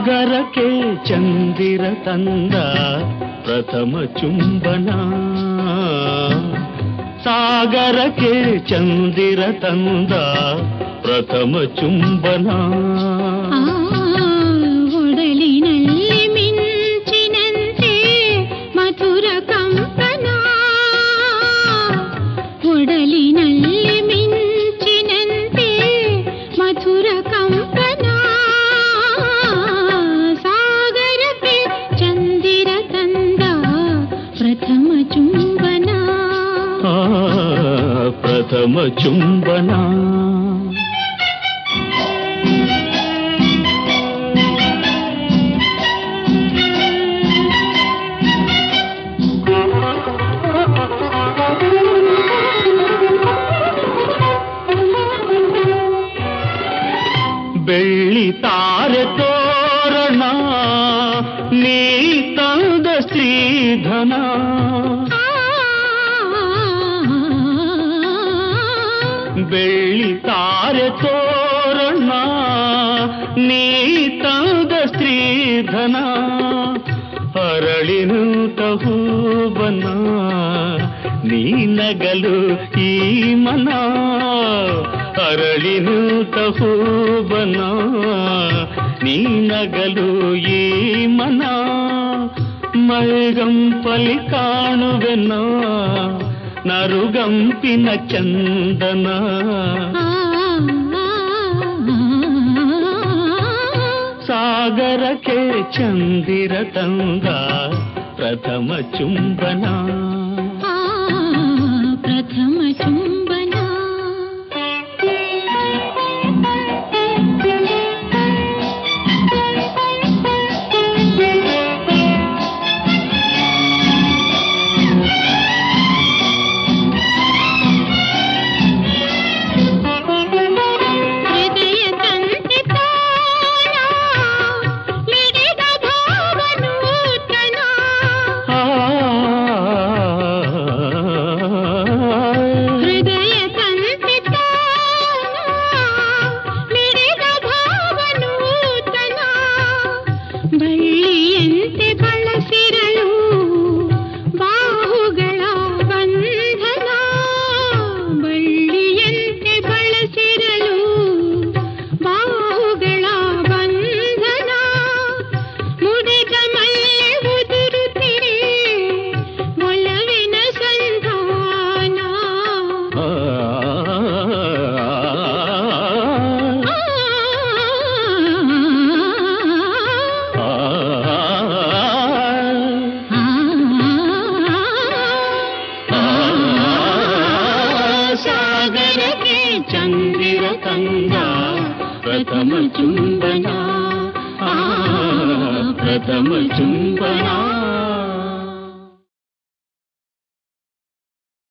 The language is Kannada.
ಸಾಗರಕ್ಕೆ ಚಂದಿರ ತಂದ ಪ್ರಥಮ ಚುಂಬನ, ಸಾಗರಕ್ಕೆ ಚಂದಿರ ತಂದ ಪ್ರಥಮ ಚುಂಬನ. ಒಡಲಿನಲ್ಲಿ ಮಿಂಚಿನಂತೆ ಮಧುರ ಕಂಪನ, ಒಡಲಿನಲ್ಲಿ ಮಿಂಚಿನಂತೆ ಮಧುರ ಕಂಪನ. ಸಾಗರಕ್ಕೆ ಚಂದಿರ ತಂದ ಪ್ರಥಮ ಚುಂಬನ, ಪ್ರಥಮ ಚುಂಬನ. ಬೆಳ್ಳಿ ತಾರೆ ತೋರಣ ನೀ ತಂದ ಶ್ರೀಧನ, ಬೆಳ್ಳಿ ತಾರೆ ತೋರಣ ನೀ ತಂದ ಶ್ರೀಧನ. ಅರಳಿನುತ ಹೂವನ ನೀ ನಗಲು ಈ ಮನ, ಅರಳಿನುತ ಹೂವನ ನೀ ನಗಲು ಈ ಮನ. ಮೈಗಂಪಲಿ ಕಾಣುವೆನ ನರುಗಂಪಿನ ಚಂದನ, ಸಾಗರಕ್ಕೆ ಚಂದಿರ ತಂದ ಪ್ರಥಮ ಚುಂಬನ, ಪ್ರಥಮ ಚುಂಬನ. ಬಳ್ಳಿಯಂತೆ ಬಳಸಿರಲು ಬಾಹುಗಳ ಬಂಧನ, ಬಳ್ಳಿಯಂತೆ ಬಳಸಿರಲು ಬಾಹುಗಳ ಬಂಧನ. ಮುಡಿದ ಮಲ್ಲೆ ಉದುರುತ್ತಿರೆ ಒಲವಿನ ಸಂಧಾನ, ಸಾಗರಕ್ಕೆ ಚಂದಿರ ತಂದ ಪ್ರಥಮ ಚುಂಬನ, ಪ್ರಥಮ ಚುಂಬನ.